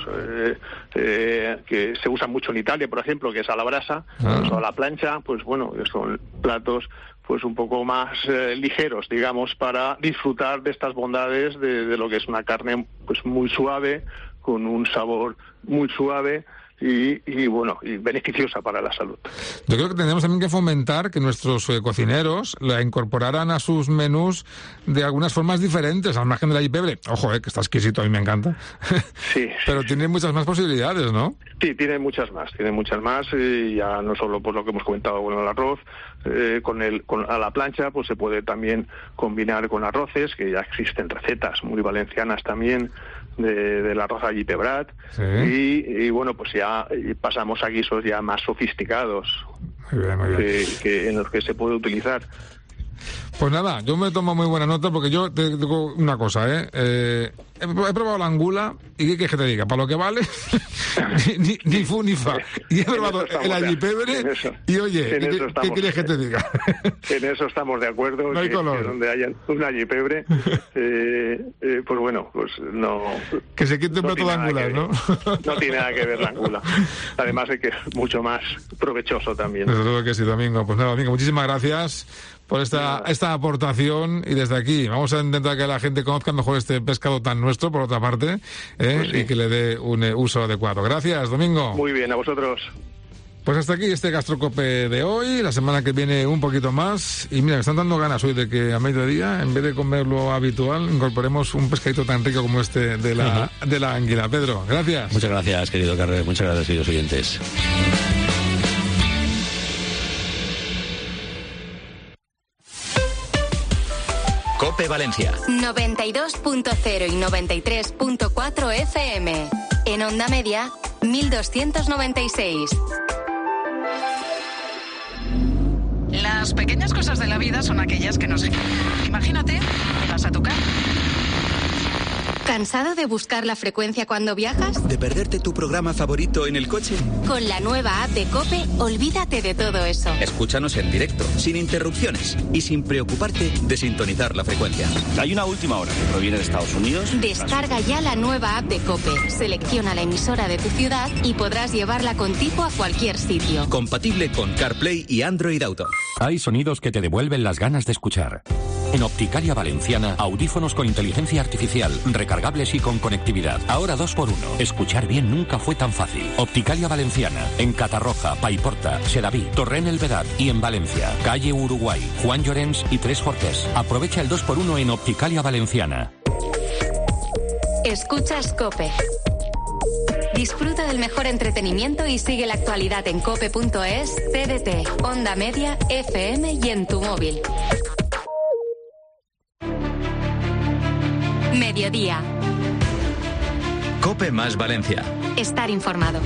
que se usan mucho en Italia, por ejemplo, que es a la brasa, o a la plancha, pues bueno, son platos pues un poco más ligeros, digamos, para disfrutar de estas bondades de lo que es una carne pues muy suave, con un sabor muy suave y bueno, y beneficiosa para la salud. Yo creo que tenemos también que fomentar que nuestros cocineros la incorporaran a sus menús de algunas formas diferentes, al margen de la ayipebre. Ojo, que está exquisito, a mí me encanta. Sí. Pero tiene muchas más posibilidades, ¿no? Sí, tiene muchas más, y ya no solo por lo que hemos comentado con el arroz, a la plancha pues se puede también combinar con arroces, que ya existen recetas muy valencianas también del arroz ayipebrat. Sí. Y bueno, pues ya pasamos a guisos ya más sofisticados, muy bien. Que en los que se puede utilizar. Pues nada, yo me tomo muy buena nota, porque yo te digo una cosa, he probado la Angula y ¿qué quieres que te diga? Para lo que vale, ni fu ni fa. Y he probado el allipebre y oye, ¿qué quieres que te diga? En eso estamos de acuerdo. No hay color. Que donde haya un allipebre, pues bueno, pues no... Que se quite un plato de angulas, ¿no? No tiene nada que ver la Angula. Además es que es mucho más provechoso también. Desde luego que sí, Domingo. Pues nada, Domingo, muchísimas gracias por esta aportación, y desde aquí vamos a intentar que la gente conozca mejor este pescado tan nuestro, por otra parte, pues sí, y que le dé un uso adecuado. Gracias, Domingo. Muy bien, a vosotros. Pues hasta aquí este Gastrocope de hoy. La semana que viene un poquito más. Y mira, me están dando ganas hoy de que a mediodía, en vez de comer lo habitual, incorporemos un pescadito tan rico como este de la anguila. Pedro, gracias. Muchas gracias, querido Carrer. Muchas gracias, queridos oyentes. COPE Valencia 92.0 y 93.4 FM. En onda media, 1296. Las pequeñas cosas de la vida son aquellas que nos... Imagínate, vas a tu casa. ¿Cansado de buscar la frecuencia cuando viajas? ¿De perderte tu programa favorito en el coche? Con la nueva app de COPE, olvídate de todo eso. Escúchanos en directo, sin interrupciones y sin preocuparte de sintonizar la frecuencia. Hay una última hora que proviene de Estados Unidos. Descarga ya la nueva app de COPE, selecciona la emisora de tu ciudad y podrás llevarla contigo a cualquier sitio. Compatible con CarPlay y Android Auto. Hay sonidos que te devuelven las ganas de escuchar. En Opticalia Valenciana, audífonos con inteligencia artificial, recargables y con conectividad. Ahora 2x1. Escuchar bien nunca fue tan fácil. Opticalia Valenciana, en Catarroja, Paiporta, Sedaví, Torrent el Vedat y en Valencia. Calle Uruguay, Juan Llorens y Tres Forques. Aprovecha el 2x1 en Opticalia Valenciana. Escuchas COPE. Disfruta del mejor entretenimiento y sigue la actualidad en cope.es, TDT, Onda Media, FM y en tu móvil. Mediodía. COPE más Valencia. Estar informado.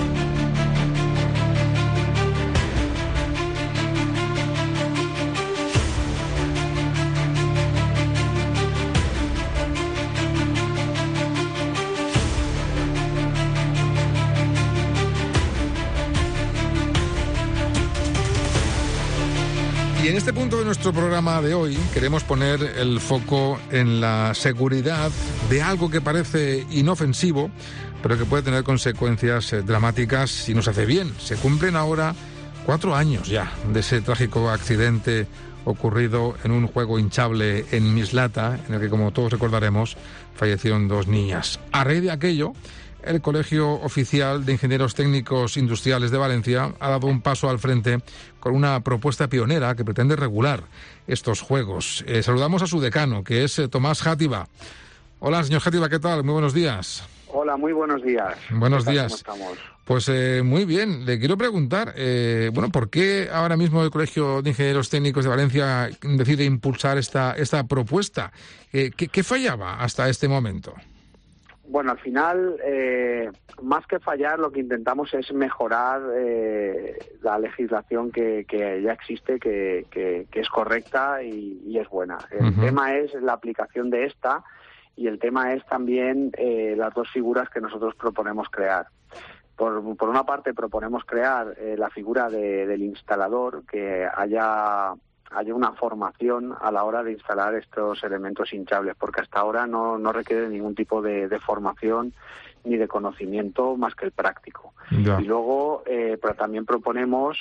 Y en este punto de nuestro programa de hoy queremos poner el foco en la seguridad de algo que parece inofensivo, pero que puede tener consecuencias dramáticas si no se hace bien. Se cumplen ahora 4 años ya de ese trágico accidente ocurrido en un juego hinchable en Mislata, en el que, como todos recordaremos, fallecieron 2 niñas. A raíz de aquello, el Colegio Oficial de Ingenieros Técnicos Industriales de Valencia ha dado un paso al frente con una propuesta pionera que pretende regular estos juegos. Saludamos a su decano, que es Tomás Játiva. Hola, señor Játiva, ¿qué tal? Muy buenos días. Hola, muy buenos días. Buenos días. ¿Cómo estamos? Pues muy bien. Le quiero preguntar, ¿por qué ahora mismo el Colegio de Ingenieros Técnicos de Valencia decide impulsar esta propuesta? ¿Qué fallaba hasta este momento? Bueno, al final, más que fallar, lo que intentamos es mejorar la legislación que ya existe, que es correcta y es buena. El tema es la aplicación de esta, y el tema es también las 2 figuras que nosotros proponemos crear. Por una parte, proponemos crear la figura del instalador, que haya una formación a la hora de instalar estos elementos hinchables, porque hasta ahora no requiere ningún tipo de formación ni de conocimiento más que el práctico. Ya. Y luego pero también proponemos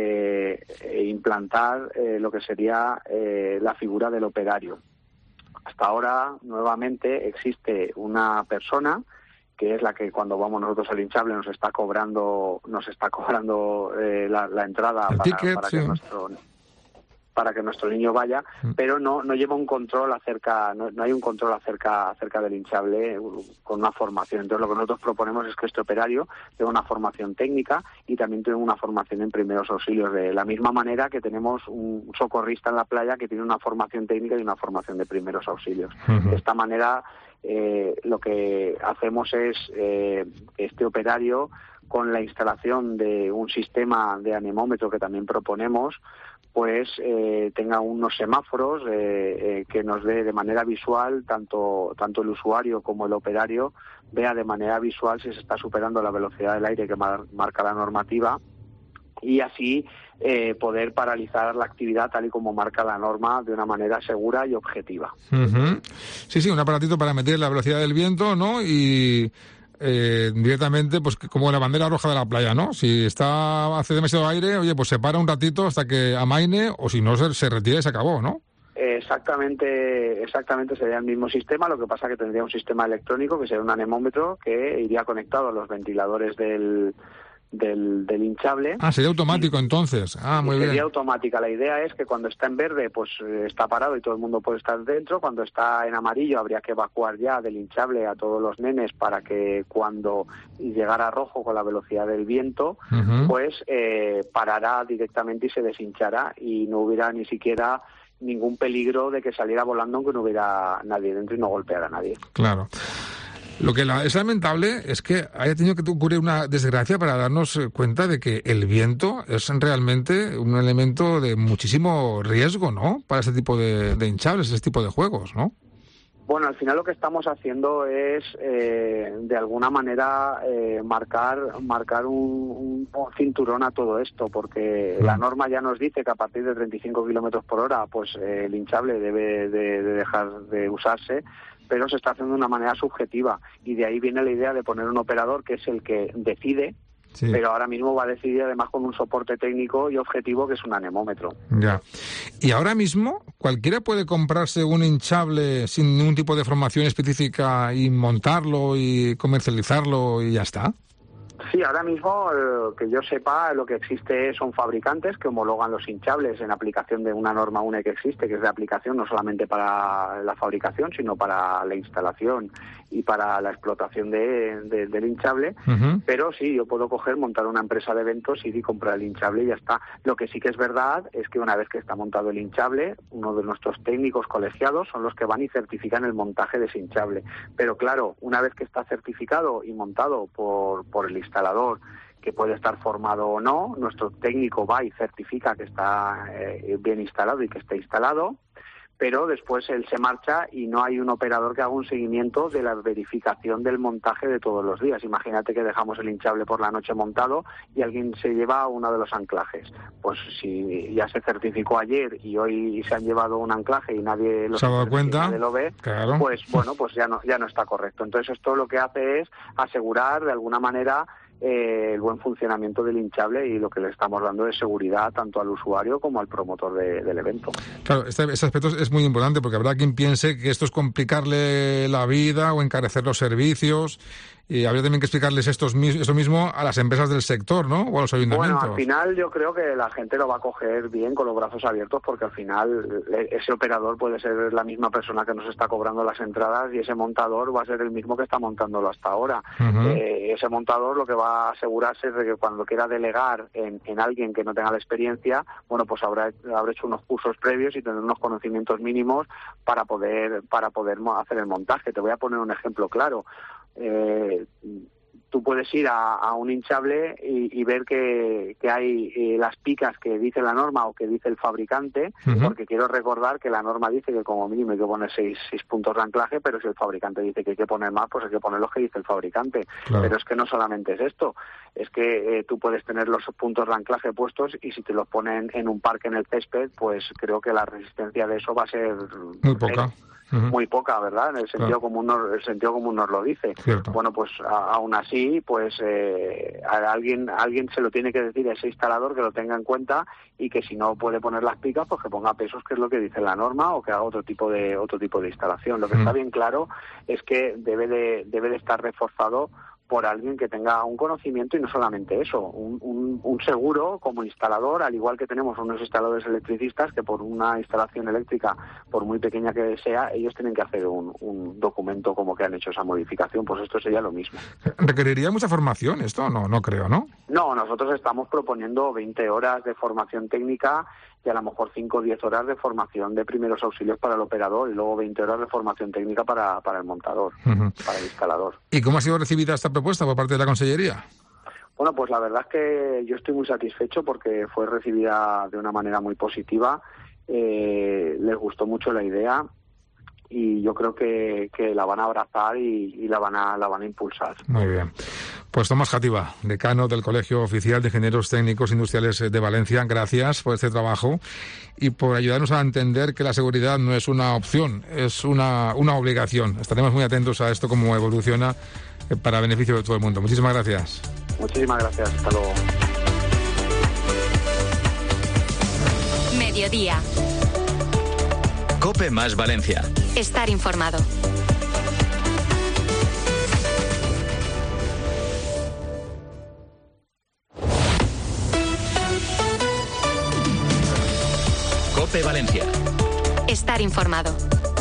implantar lo que sería la figura del operario. Hasta ahora, nuevamente, existe una persona que es la que cuando vamos nosotros al hinchable nos está cobrando la entrada para que nuestro niño vaya, pero no lleva un control no hay un control acerca del hinchable con una formación. Entonces, lo que nosotros proponemos es que este operario tenga una formación técnica y también tenga una formación en primeros auxilios, de la misma manera que tenemos un socorrista en la playa que tiene una formación técnica y una formación de primeros auxilios. De esta manera, lo que hacemos es que este operario, con la instalación de un sistema de anemómetro que también proponemos, pues tenga unos semáforos que nos dé de manera visual, tanto el usuario como el operario vea de manera visual si se está superando la velocidad del aire que marca la normativa, y así poder paralizar la actividad tal y como marca la norma de una manera segura y objetiva. Sí, un aparatito para medir la velocidad del viento, ¿no? Y directamente, pues como la bandera roja de la playa, ¿no? Si hace demasiado aire, oye, pues se para un ratito hasta que amaine, o si no, se retira y se acabó, ¿no? Exactamente sería el mismo sistema, lo que pasa que tendría un sistema electrónico que sería un anemómetro que iría conectado a los ventiladores del hinchable. Sería automático entonces. Muy bien. Sería automática. La idea es que cuando está en verde, pues está parado y todo el mundo puede estar dentro. Cuando está en amarillo, habría que evacuar ya del hinchable a todos los nenes para que cuando llegara a rojo con la velocidad del viento, pues parará directamente y se deshinchará y no hubiera ni siquiera ningún peligro de que saliera volando aunque no hubiera nadie dentro y no golpeara a nadie. Claro. Lo que es lamentable es que haya tenido que ocurrir una desgracia para darnos cuenta de que el viento es realmente un elemento de muchísimo riesgo, ¿no? Para ese tipo de hinchables, ese tipo de juegos, ¿no? Bueno, al final lo que estamos haciendo es, de alguna manera, marcar un cinturón a todo esto, porque la norma ya nos dice que a partir de 35 kilómetros por hora, pues el hinchable debe de dejar de usarse, pero se está haciendo de una manera subjetiva, y de ahí viene la idea de poner un operador que es el que decide, pero ahora mismo va a decidir además con un soporte técnico y objetivo que es un anemómetro. Ya. Y ahora mismo cualquiera puede comprarse un hinchable sin ningún tipo de formación específica y montarlo y comercializarlo y ya está. Sí, ahora mismo, que yo sepa, lo que existe son fabricantes que homologan los hinchables en aplicación de una norma UNE que existe, que es de aplicación no solamente para la fabricación, sino para la instalación y para la explotación del hinchable. Pero sí, yo puedo montar una empresa de eventos, ir y comprar el hinchable y ya está. Lo que sí que es verdad es que una vez que está montado el hinchable, uno de nuestros técnicos colegiados son los que van y certifican el montaje de ese hinchable. Pero claro, una vez que está certificado y montado por el instalador, que puede estar formado o no, nuestro técnico va y certifica que está bien instalado y que está instalado, pero después él se marcha y no hay un operador que haga un seguimiento de la verificación del montaje de todos los días. Imagínate que dejamos el hinchable por la noche montado y alguien se lleva uno de los anclajes. Pues si ya se certificó ayer y hoy se han llevado un anclaje y nadie se ha dado cuenta, nadie lo ve, claro, pues bueno, pues ya no está correcto. Entonces esto lo que hace es asegurar de alguna manera el buen funcionamiento del hinchable, y lo que le estamos dando es seguridad tanto al usuario como al promotor del evento. Claro, este aspecto es muy importante, porque habrá quien piense que esto es complicarle la vida o encarecer los servicios, y habría también que explicarles eso mismo a las empresas del sector, ¿no? O a los ayuntamientos. Bueno, al final yo creo que la gente lo va a coger bien, con los brazos abiertos, porque al final ese operador puede ser la misma persona que nos está cobrando las entradas, y ese montador va a ser el mismo que está montándolo hasta ahora. Ese montador lo que va a asegurarse es de que cuando quiera delegar en alguien que no tenga la experiencia, bueno, pues habrá hecho unos cursos previos y tener unos conocimientos mínimos para poder hacer el montaje. Te voy a poner un ejemplo claro. Tú puedes ir a un hinchable y ver que hay las picas que dice la norma o que dice el fabricante, porque quiero recordar que la norma dice que como mínimo hay que poner 6 puntos de anclaje, pero si el fabricante dice que hay que poner más, pues hay que poner los que dice el fabricante. Claro. Pero es que no solamente es esto, es que tú puedes tener los puntos de anclaje puestos y si te los ponen en un parque en el césped, pues creo que la resistencia de eso va a ser muy poca. Muy poca, ¿verdad? En el sentido común nos lo dice. Cierto. Bueno, pues aún así, pues alguien se lo tiene que decir a ese instalador, que lo tenga en cuenta, y que si no puede poner las picas, pues que ponga pesos, que es lo que dice la norma, o que haga otro tipo de instalación. Lo que está bien claro es que debe de estar reforzado por alguien que tenga un conocimiento, y no solamente eso, un seguro como instalador, al igual que tenemos unos instaladores electricistas que por una instalación eléctrica, por muy pequeña que sea, ellos tienen que hacer un documento como que han hecho esa modificación. Pues esto sería lo mismo. ¿Requeriría mucha formación esto? No creo, ¿no? No, nosotros estamos proponiendo 20 horas de formación técnica y a lo mejor 5 o 10 horas de formación de primeros auxilios para el operador, y luego 20 horas de formación técnica para el montador, para el instalador. ¿Y cómo ha sido recibida esta propuesta por parte de la Consellería? Bueno, pues la verdad es que yo estoy muy satisfecho porque fue recibida de una manera muy positiva. Les gustó mucho la idea y yo creo que la van a abrazar y la van a impulsar. Muy bien. Pues Tomás Játiva, decano del Colegio Oficial de Ingenieros Técnicos Industriales de Valencia, gracias por este trabajo y por ayudarnos a entender que la seguridad no es una opción, es una obligación. Estaremos muy atentos a esto, cómo evoluciona para beneficio de todo el mundo. Muchísimas gracias. Muchísimas gracias. Hasta luego. Mediodía. COPE más Valencia. Estar informado. COPE Valencia. Estar informado.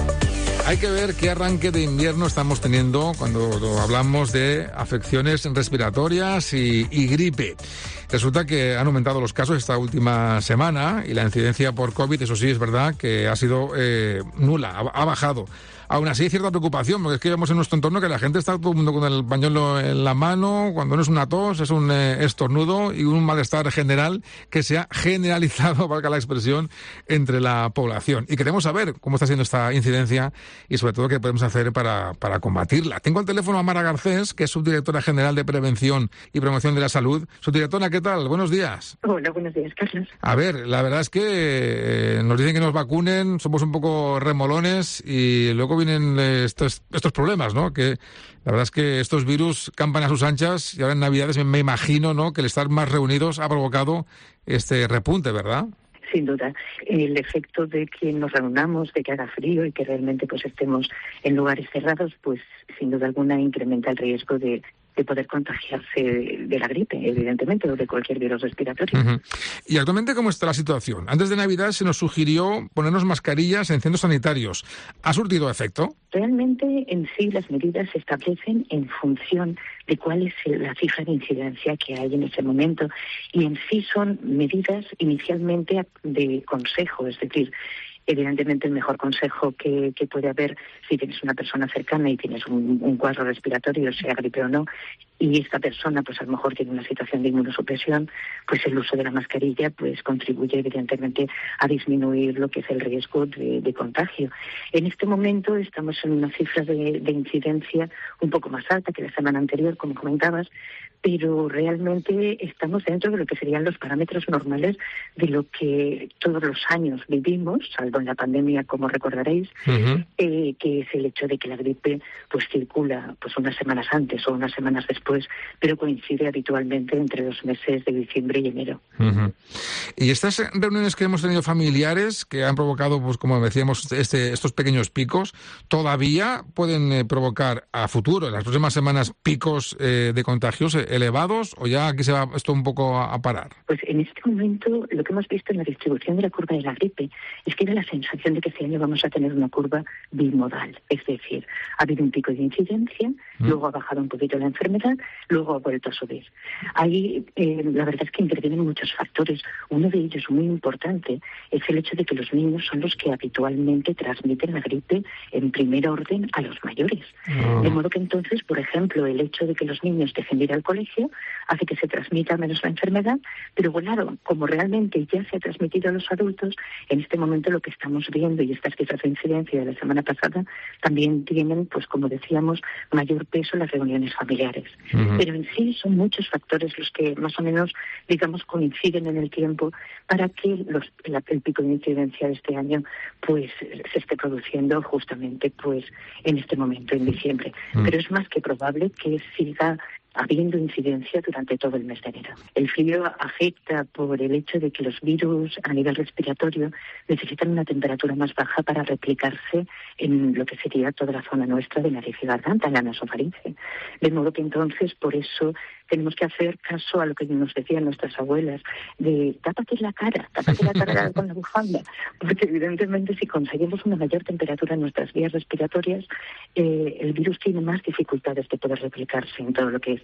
Hay que ver qué arranque de invierno estamos teniendo cuando hablamos de afecciones respiratorias y gripe. Resulta que han aumentado los casos esta última semana y la incidencia por COVID, eso sí, es verdad que ha sido nula, ha bajado. Aún así hay cierta preocupación, porque es que vemos en nuestro entorno que la gente está todo el mundo con el pañuelo en la mano, cuando no es una tos, es un estornudo y un malestar general que se ha generalizado, valga la expresión, entre la población. Y queremos saber cómo está siendo esta incidencia y sobre todo qué podemos hacer para combatirla. Tengo al teléfono a Mara Garcés, que es subdirectora general de Prevención y Promoción de la Salud. Subdirectora, ¿qué tal? Buenos días. Hola, buenos días, Carlos. A ver, la verdad es que nos dicen que nos vacunen, somos un poco remolones y luego vienen estos problemas, ¿no? Que la verdad es que estos virus campan a sus anchas y ahora en Navidades me imagino, ¿no?, que el estar más reunidos ha provocado este repunte, ¿verdad? Sin duda, el efecto de que nos reunamos, de que haga frío y que realmente pues estemos en lugares cerrados, pues sin duda alguna incrementa el riesgo de poder contagiarse de la gripe, evidentemente, o de cualquier virus respiratorio. Uh-huh. ¿Y actualmente cómo está la situación? Antes de Navidad se nos sugirió ponernos mascarillas en centros sanitarios. ¿Ha surtido efecto? Realmente, en sí, las medidas se establecen en función de cuál es la cifra de incidencia que hay en ese momento. Y en sí son medidas inicialmente de consejo, es decir, evidentemente el mejor consejo que puede haber si tienes una persona cercana y tienes un cuadro respiratorio, sea gripe o no, y esta persona pues a lo mejor tiene una situación de inmunosupresión, pues el uso de la mascarilla pues contribuye evidentemente a disminuir lo que es el riesgo de contagio. En este momento estamos en una cifra de incidencia un poco más alta que la semana anterior, como comentabas, pero realmente estamos dentro de lo que serían los parámetros normales de lo que todos los años vivimos, salvo en la pandemia, como recordaréis, uh-huh. Que es el hecho de que la gripe pues circula pues unas semanas antes o unas semanas después, pero coincide habitualmente entre los meses de diciembre y enero. Uh-huh. Y estas reuniones que hemos tenido familiares, que han provocado, pues como decíamos, estos pequeños picos, ¿todavía pueden provocar a futuro, en las próximas semanas, picos de contagios elevados, o ya aquí se va esto un poco a parar? Pues en este momento lo que hemos visto en la distribución de la curva de la gripe es que da la sensación de que este año vamos a tener una curva bimodal, es decir, ha habido un pico de incidencia, luego ha bajado un poquito la enfermedad, luego ha vuelto a subir. Ahí la verdad es que intervienen muchos factores. Uno de ellos muy importante es el hecho de que los niños son los que habitualmente transmiten la gripe en primer orden a los mayores. De modo que entonces, por ejemplo, el hecho de que los niños dejen de ir al colegio hace que se transmita menos la enfermedad, pero claro, como realmente ya se ha transmitido a los adultos, en este momento lo que estamos viendo y estas cifras de incidencia de la semana pasada también tienen, pues como decíamos, mayor peso las reuniones familiares. Uh-huh. Pero en sí son muchos factores los que más o menos, digamos, coinciden en el tiempo para que el pico de incidencia de este año pues se esté produciendo justamente pues en este momento, en diciembre. Uh-huh. Pero es más que probable que siga habiendo incidencia durante todo el mes de enero. El frío afecta por el hecho de que los virus a nivel respiratorio necesitan una temperatura más baja para replicarse en lo que sería toda la zona nuestra de nariz y garganta, en la nasofaringe. De modo que entonces, por eso, tenemos que hacer caso a lo que nos decían nuestras abuelas, de tápate la cara con la bufanda, porque evidentemente si conseguimos una mayor temperatura en nuestras vías respiratorias, el virus tiene más dificultades de poder replicarse en todo lo que es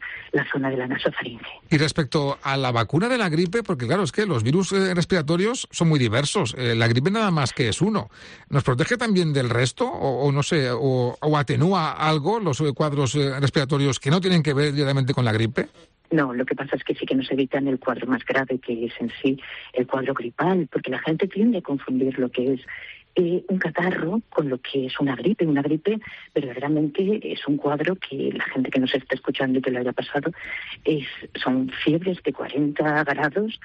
la zona de la nasofaringe. Y respecto a la vacuna de la gripe, porque claro, es que los virus respiratorios son muy diversos. La gripe nada más que es uno. ¿Nos protege también del resto? O no sé, o atenúa algo los cuadros respiratorios que no tienen que ver directamente con la gripe? No, lo que pasa es que sí que nos evitan el cuadro más grave, que es en sí el cuadro gripal, porque la gente tiende a confundir lo que es un catarro con lo que es una gripe. Una gripe verdaderamente es un cuadro que la gente que nos está escuchando y que lo haya pasado son fiebres de 40 grados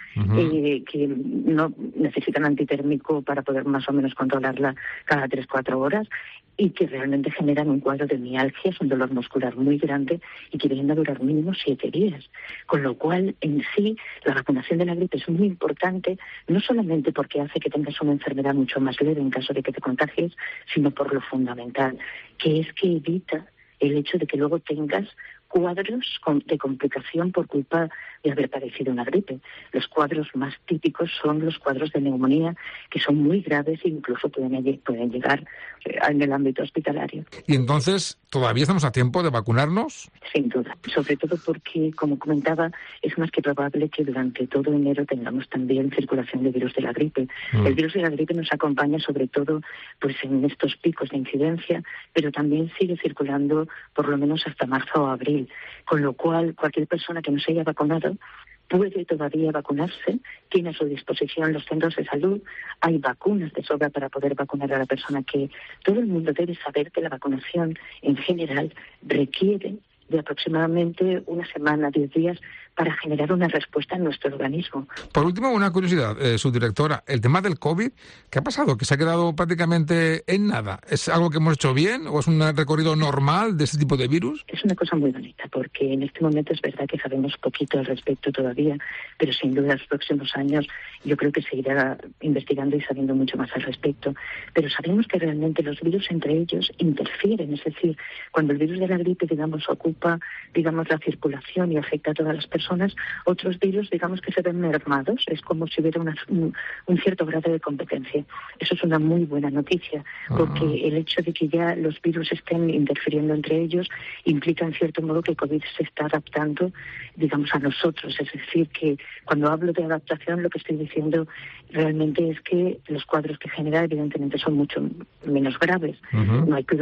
que no necesitan antitérmico para poder más o menos controlarla cada 3-4 horas y que realmente generan un cuadro de mialgia, es un dolor muscular muy grande y que vienen a durar mínimo 7 días. Con lo cual, en sí, la vacunación de la gripe es muy importante, no solamente porque hace que tengas una enfermedad mucho más leve en caso de que te contagies, sino por lo fundamental, que es que evita el hecho de que luego tengas cuadros de complicación por culpa de haber padecido una gripe. Los cuadros más típicos son los cuadros de neumonía, que son muy graves e incluso pueden llegar en el ámbito hospitalario. ¿Y entonces todavía estamos a tiempo de vacunarnos? Sin duda, sobre todo porque, como comentaba, es más que probable que durante todo enero tengamos también circulación de virus de la gripe. El virus de la gripe nos acompaña sobre todo pues en estos picos de incidencia, pero también sigue circulando por lo menos hasta marzo o abril, con lo cual cualquier persona que no se haya vacunado puede todavía vacunarse, tiene a su disposición los centros de salud, hay vacunas de sobra para poder vacunar a la persona, que todo el mundo debe saber que la vacunación en general requiere de aproximadamente una semana, 10 días, para generar una respuesta en nuestro organismo. Por último, una curiosidad, subdirectora, el tema del COVID, ¿qué ha pasado? ¿Que se ha quedado prácticamente en nada? ¿Es algo que hemos hecho bien o es un recorrido normal de este tipo de virus? Es una cosa muy bonita, porque en este momento es verdad que sabemos poquito al respecto todavía, pero sin duda en los próximos años yo creo que seguirá investigando y sabiendo mucho más al respecto. Pero sabemos que realmente los virus entre ellos interfieren, es decir, cuando el virus de la gripe, digamos, ocupa, digamos, la circulación y afecta a todas las personas, otros virus, digamos, que se ven mermados, es como si hubiera un cierto grado de competencia. Eso es una muy buena noticia, porque el hecho de que ya los virus estén interfiriendo entre ellos implica en cierto modo que COVID se está adaptando, digamos, a nosotros. Es decir, que cuando hablo de adaptación, lo que estoy diciendo realmente es que los cuadros que genera evidentemente son mucho menos graves. No hay que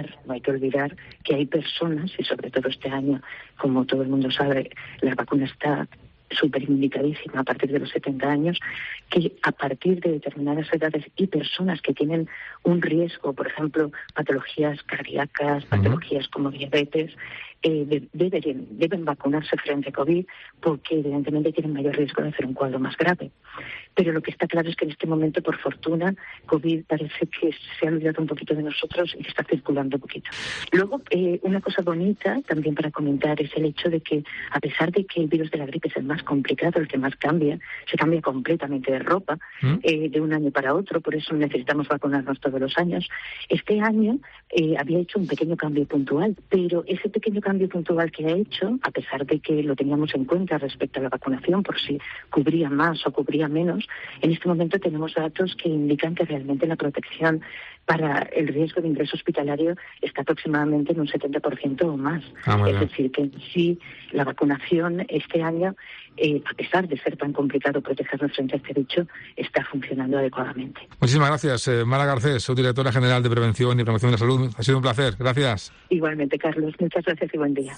olvidar que hay personas, y sobre todo este año, como todo el mundo sabe, la vacuna está súper indicadísima a partir de los 70 años, que a partir de determinadas edades y personas que tienen un riesgo, por ejemplo, patologías cardíacas, patologías como diabetes, deben vacunarse frente a COVID, porque evidentemente tienen mayor riesgo de hacer un cuadro más grave. Pero lo que está claro es que en este momento, por fortuna, COVID parece que se ha olvidado un poquito de nosotros y que está circulando un poquito. Luego, una cosa bonita también para comentar es el hecho de que, a pesar de que el virus de la gripe es el más complicado, el que más cambia, se cambia completamente de ropa de un año para otro, por eso necesitamos vacunarnos todos los años. Este año había hecho un pequeño cambio puntual, pero ese pequeño cambio puntual que ha hecho, a pesar de que lo teníamos en cuenta respecto a la vacunación, por si cubría más o cubría menos, en este momento tenemos datos que indican que realmente la protección para el riesgo de ingreso hospitalario está aproximadamente en un 70% o más. Es decir, que en sí la vacunación este año, a pesar de ser tan complicado protegernos frente a este bicho, está funcionando adecuadamente. Muchísimas gracias, Mara Garcés, subdirectora general de Prevención y Promoción de la Salud. Ha sido un placer. Gracias. Igualmente, Carlos. Muchas gracias y buen día.